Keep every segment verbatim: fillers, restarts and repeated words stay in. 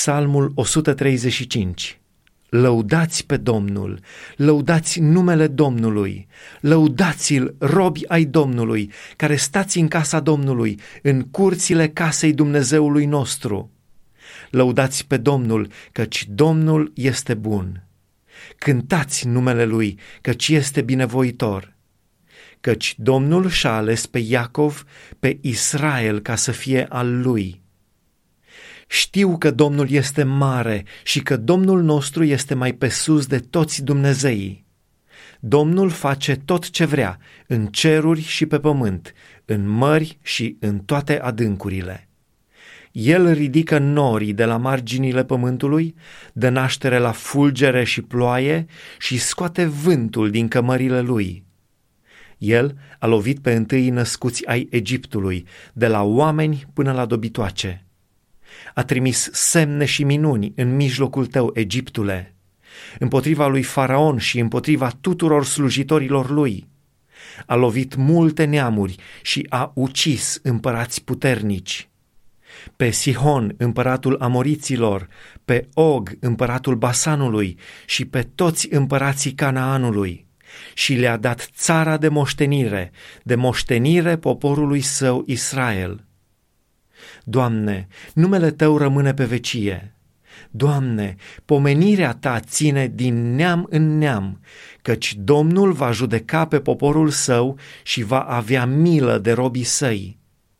Psalmul o sută treizeci și cinci. Lăudați pe Domnul, lăudați numele Domnului, lăudați-l, robi ai Domnului, care stați în casa Domnului, în curțile casei Dumnezeului nostru. Lăudați pe Domnul, căci Domnul este bun. Cântați numele Lui, căci este binevoitor. Căci Domnul și-a ales pe Iacov, pe Israel, ca să fie al Lui. Știu că Domnul este mare și că Domnul nostru este mai pe sus de toți Dumnezeii. Domnul face tot ce vrea, în ceruri și pe pământ, în mări și în toate adâncurile. El ridică norii de la marginile pământului, dă naștere la fulgere și ploaie și scoate vântul din cămările lui. El a lovit pe întâi născuți ai Egiptului, de la oameni până la dobitoace. A trimis semne și minuni în mijlocul tău, Egiptule, împotriva lui Faraon și împotriva tuturor slujitorilor lui. A lovit multe neamuri și a ucis împărați puternici. Pe Sihon, împăratul Amoriților, pe Og, împăratul Basanului și pe toți împărații Canaanului, și le-a dat țara de moștenire, de moștenire poporului său Israel. Doamne, numele Tău rămâne pe vecie. Doamne, pomenirea Ta ține din neam în neam, căci Domnul va judeca pe poporul Său și va avea milă de robii Săi.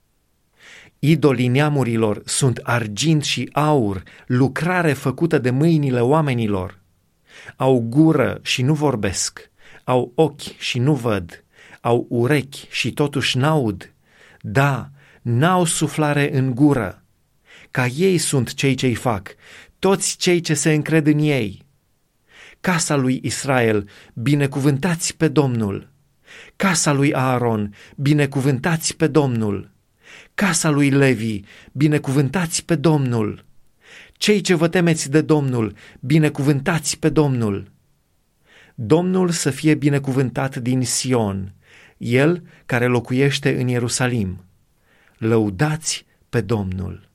Idolii neamurilor sunt argint și aur, lucrare făcută de mâinile oamenilor. Au gură și nu vorbesc, au ochi și nu văd, au urechi și totuși n-aud. Da, n-au suflare în gură. Ca ei sunt cei ce-i fac, toți cei ce se încred în ei. Casa lui Israel, binecuvântați pe Domnul. Casa lui Aaron, binecuvântați pe Domnul. Casa lui Levi, binecuvântați pe Domnul. Cei ce vă temeți de Domnul, binecuvântați pe Domnul. Domnul să fie binecuvântat din Sion, El care locuiește în Ierusalim. Lăudați pe Domnul!